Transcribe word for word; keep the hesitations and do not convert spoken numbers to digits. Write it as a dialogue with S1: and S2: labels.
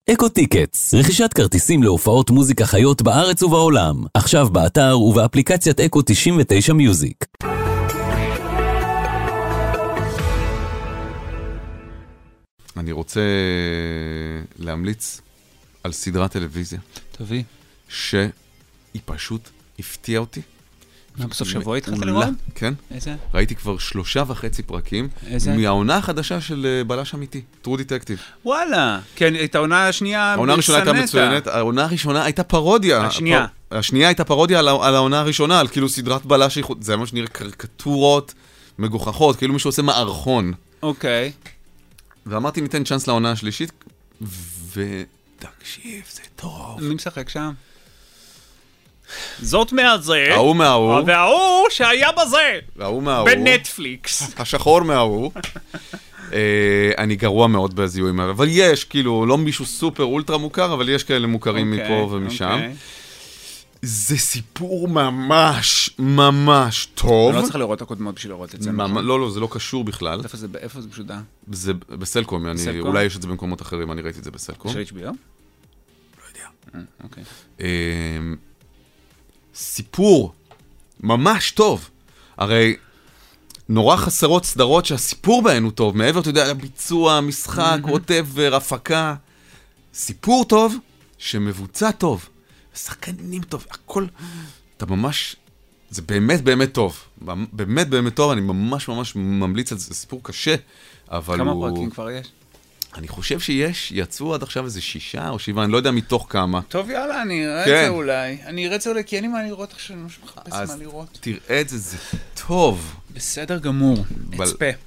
S1: אקו טיקטס, רכישת כרטיסים להופעות מוזיקה חיות בארץ ובעולם. עכשיו באתר ובאפליקציית אקו תשעים ותשע מיוזיק.
S2: אני רוצה להמליץ על סדרת טלוויזיה.
S3: תביא.
S2: שהיא פשוט הפתיעה אותי.
S3: מה, בסוף שבוע התחלת לראות?
S2: כן.
S3: איזה?
S2: ראיתי כבר שלושה וחצי פרקים.
S3: איזה?
S2: מהעונה החדשה של בלש אמיתי, טרו דטקטיב.
S3: וואלה. כן, את העונה השנייה...
S2: העונה הראשונה הייתה מצוינת, העונה הראשונה הייתה פרודיה.
S3: השנייה.
S2: השנייה הייתה פרודיה על העונה הראשונה, על כאילו סדרת בלש איכות. זה ממש נראה קריקטורות מגוחכות, כאילו מישהו עושה מערכון.
S3: אוקיי.
S2: ואמרתי, ניתן צ'אנס לעונה השלישית, ותקשיב, זה טוב.
S3: מי משחק שם? זאת מהזה.
S2: ההוא מההוא.
S3: וההוא שהיה בזה.
S2: ההוא מההוא.
S3: בנטפליקס.
S2: השחור מההוא. אני גרוע מאוד בזיהויים, אבל יש, כאילו, לא מישהו סופר אולטרה מוכר, אבל יש כאלה מוכרים מפה ומשם. זה סיפור ממש, ממש טוב.
S3: אני לא צריך לראות הקודמות בשביל לראות את זה.
S2: לא, לא, זה לא קשור בכלל.
S3: איפה זה פשוט?
S2: זה בסלקום, אולי יש את זה במקומות אחרים, אני ראיתי את זה בסלקום.
S3: של אייץ' בי או?
S2: לא יודע.
S3: אוקיי.
S2: סיפור ממש טוב. הרי נורא חסרות סדרות שהסיפור בהן הוא טוב, מעבר, אתה יודע, לביצוע, משחק, ווטאבר, הפקה. סיפור טוב שמבוצע טוב. שחקנים טוב, הכל, אתה ממש, זה באמת באמת טוב, באמת באמת טוב, אני ממש ממש ממליץ על זה, זה סיפור קשה, אבל
S3: כמה
S2: הוא...
S3: פרקים כבר יש?
S2: אני חושב שיש, יצאו עד עכשיו איזה שישה או שבעה, אני לא יודע מתוך כמה.
S3: טוב, יאללה, אני אראה את זה אולי, אני אראה את זה אולי, כי אין לי מה לראות עכשיו, אני ממש מחפש מה לראות.
S2: אז תראה את זה, זה טוב.
S3: בסדר גמור, אצפה.